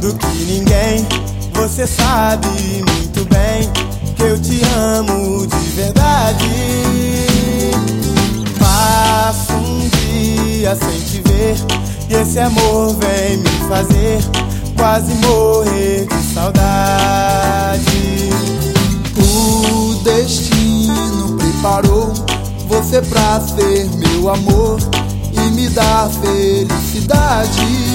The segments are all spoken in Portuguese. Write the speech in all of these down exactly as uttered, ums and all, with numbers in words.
do que ninguém. Você sabe muito bem que eu te amo de verdade. Passo um dia sem te ver e esse amor vem me fazer quase morrer de saudade. O destino preparou você pra ser meu amor e me dar felicidade.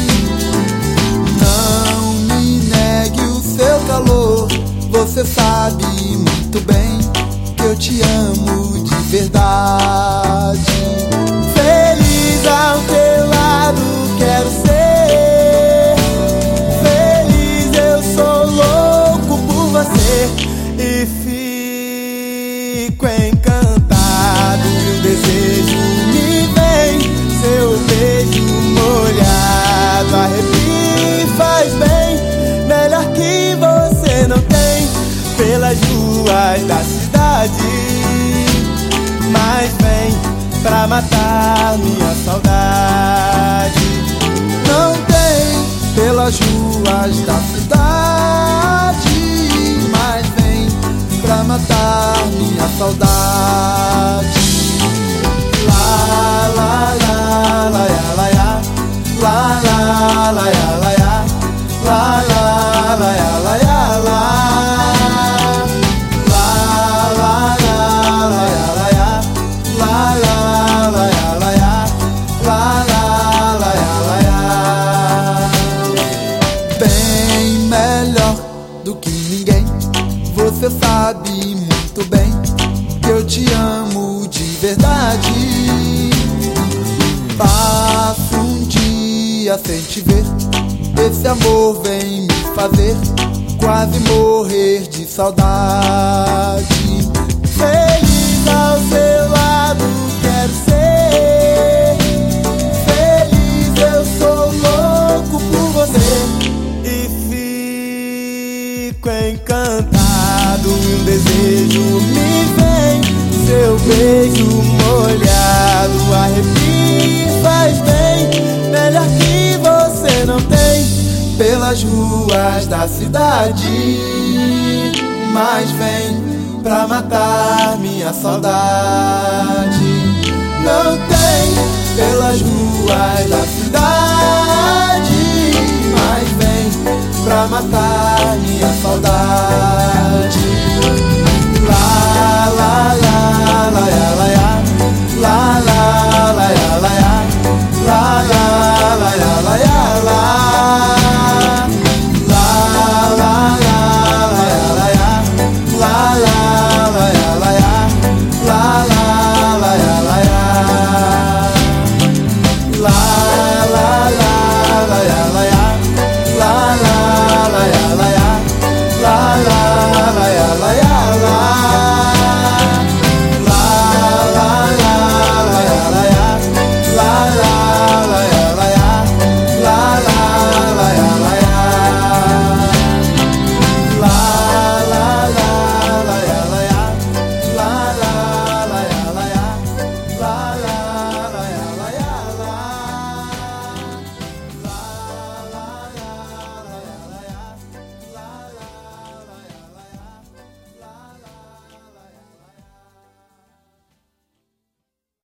Não me negue o seu calor, você sabe muito bem que eu te amo de verdade. Feliz ao teu lado quero ser, feliz eu sou louco por você e fico encantado e o desejo me vem, seu beijo molhado arrepia e faz bem, melhor que você não tem, pelas ruas da cidade, mas vem pra matar minha saudade. Não tem pelas ruas da cidade, mas vem pra matar minha saudade. La la la la ya la ya, la la la ya la ya, la la la ya la ya la. Do que ninguém, você sabe muito bem que eu te amo de verdade. Passo um dia sem te ver, esse amor vem me fazer quase morrer de saudade. Feliz ao seu lado quero ser, feliz eu sou louco por você e fico encantado e um desejo me vem, seu beijo molhado arrepia e faz bem, melhor que você não tem, pelas ruas da cidade, mas vem pra matar minha saudade.